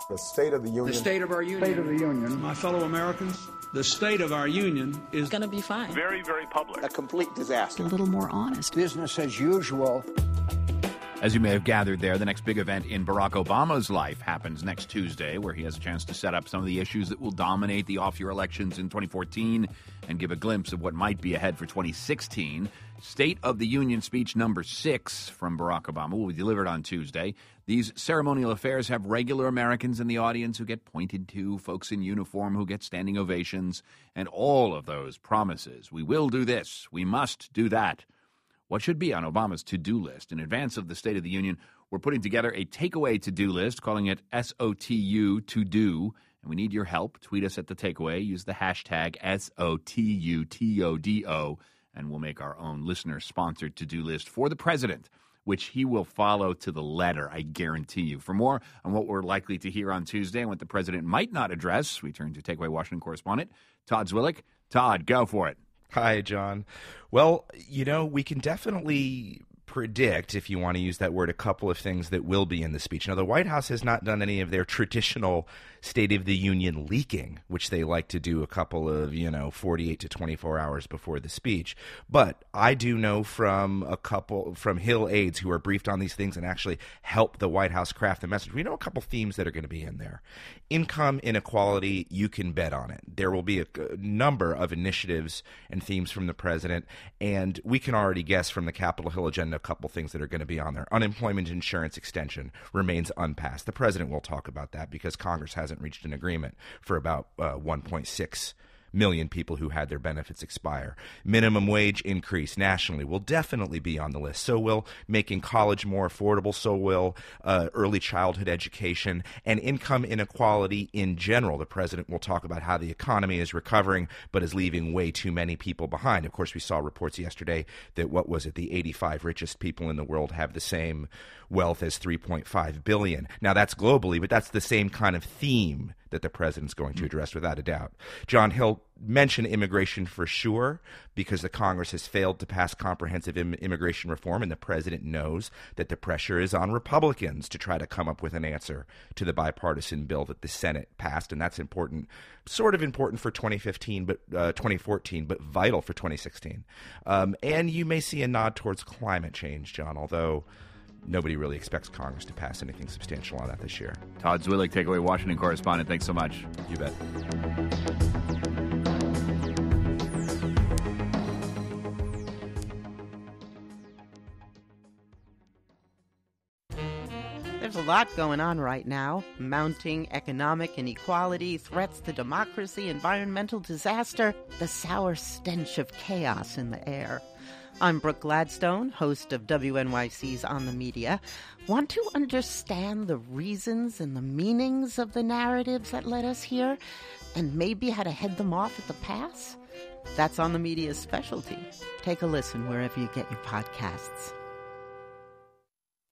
The State of the Union. The state of our union. State of the Union. My fellow Americans, the state of our union is going to be fine. Very, very public. A complete disaster. A little more honest. Business as usual. As you may have gathered there, the next big event in Barack Obama's life happens next Tuesday, where he has a chance to set up some of the issues that will dominate the off-year elections in 2014 and give a glimpse of what might be ahead for 2016. State of the Union speech number 6 from Barack Obama will be delivered on Tuesday. These ceremonial affairs have regular Americans in the audience who get pointed to, folks in uniform who get standing ovations, and all of those promises. We will do this. We must do that. What should be on Obama's to-do list? In advance of the State of the Union, we're putting together a takeaway to-do list, calling it SOTU to do, and we need your help. Tweet us at the takeaway. Use the hashtag SOTUTODO, and we'll make our own listener-sponsored to-do list for the president, which he will follow to the letter, I guarantee you. For more on what we're likely to hear on Tuesday and what the president might not address, we turn to Takeaway Washington correspondent Todd Zwillich. Todd, go for it. Hi, John. Well, we can definitely predict, if you want to use that word, a couple of things that will be in the speech. Now, the White House has not done any of their traditional State of the Union leaking, which they like to do a couple of, 48 to 24 hours before the speech. But I do know from Hill aides who are briefed on these things and actually help the White House craft the message. We know a couple themes that are going to be in there. Income inequality, you can bet on it. There will be a number of initiatives and themes from the president, and we can already guess from the Capitol Hill agenda a couple things that are going to be on there. Unemployment insurance extension remains unpassed. The president will talk about that because Congress hasn't reached an agreement for about 1.6 million people who had their benefits expire. Minimum wage increase nationally will definitely be on the list. So will making college more affordable. So will early childhood education and income inequality in general. The president will talk about how the economy is recovering but is leaving way too many people behind. Of course, we saw reports yesterday that the 85 richest people in the world have the same wealth as 3.5 billion. Now, that's globally, but that's the same kind of theme that the president's going to address without a doubt. John, he'll mention immigration for sure because the Congress has failed to pass comprehensive immigration reform, and the president knows that the pressure is on Republicans to try to come up with an answer to the bipartisan bill that the Senate passed, and that's important, sort of important for 2014, but vital for 2016. And you may see a nod towards climate change, John, although nobody really expects Congress to pass anything substantial on that this year. Todd Zwillich, Takeaway Washington correspondent. Thanks so much. You bet. There's a lot going on right now. Mounting economic inequality, threats to democracy, environmental disaster, the sour stench of chaos in the air. I'm Brooke Gladstone, host of WNYC's On the Media. Want to understand the reasons and the meanings of the narratives that led us here, and maybe how to head them off at the pass? That's On the Media's specialty. Take a listen wherever you get your podcasts.